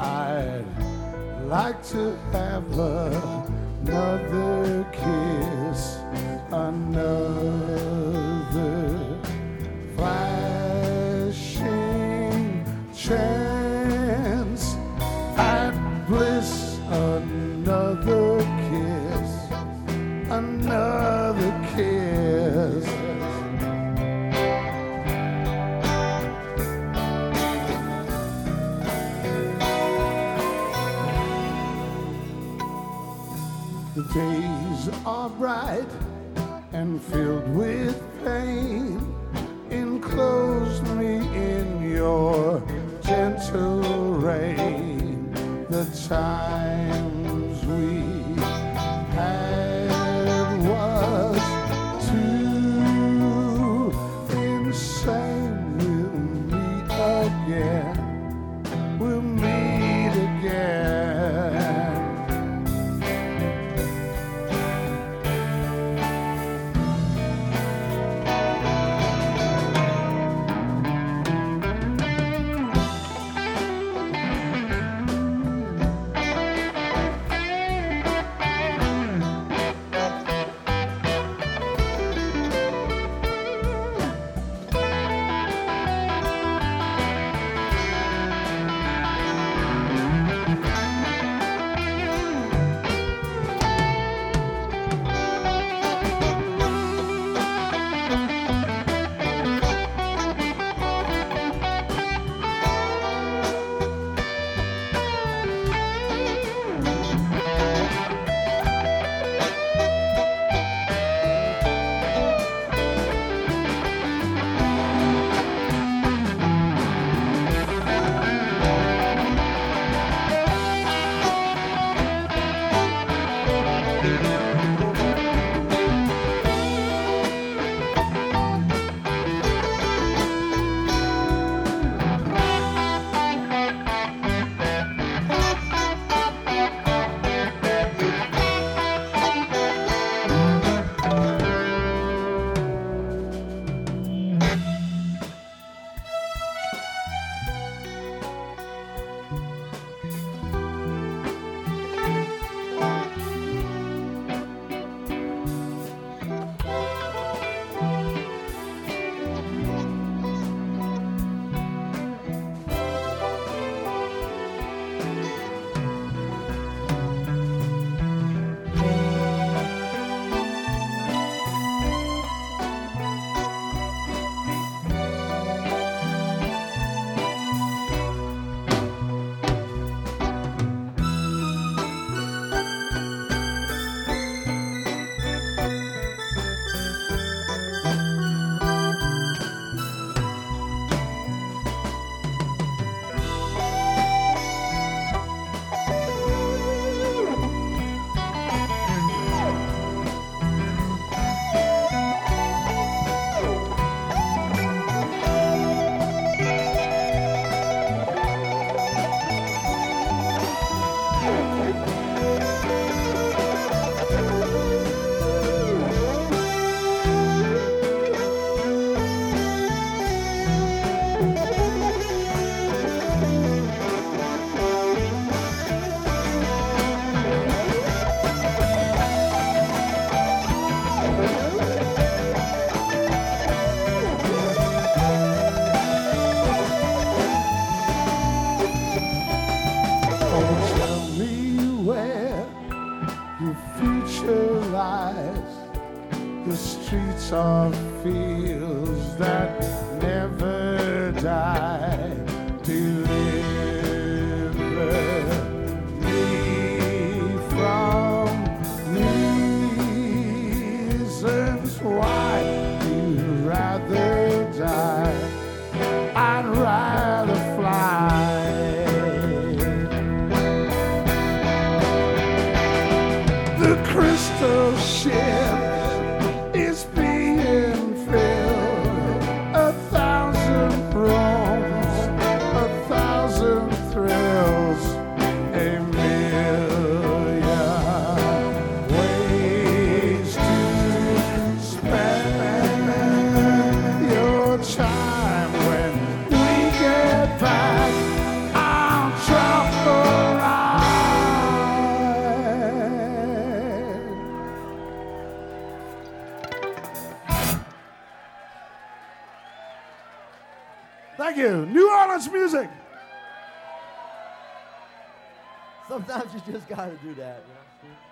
I'd like to have another kiss, another flashing chance at bliss, another kiss, another kiss. The days are bright and filled with pain. Enclose me in your gentle rain. The times we had was too insane. We'll meet again. We'll meet again. The streets are fields that never die. Deliver me from reasons why you'd rather die. I'd rather fly. The crystal ship is being filled, 1,000 rooms, 1,000 thrills, a million ways to spend your time. When we get back, I'll drop Thank you. New Orleans music. Sometimes you just got to do that. You know?